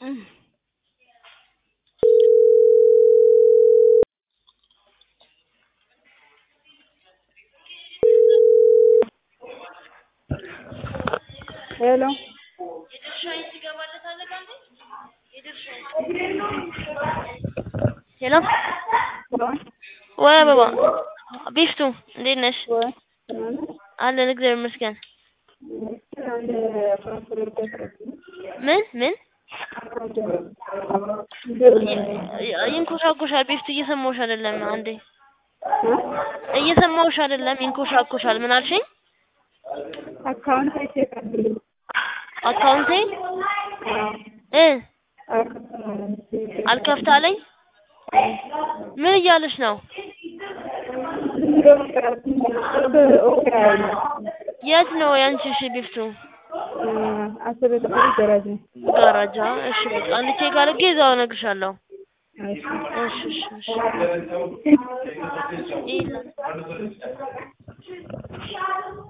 Hello. Hello. وين بابا بيفتو ليش على نقدر مسكن من ينكوشاكوشال بيفتو يسموش አይደለም አንዴ እየሰማውሽ አይደለም ይንኮሻኮሻል ምን አልሽኝ አካውንት ቼክ አድርጉ አካውንቴ አልከፍታለኝ ምን እያለሽ ነው የት ነው ያንቺ እሺ ቢፍቱ አሰበ ጋራጃ እሺ በቃ አንዴ ቼክ አድርጌ እዛው እነግርሻለሁ እሺ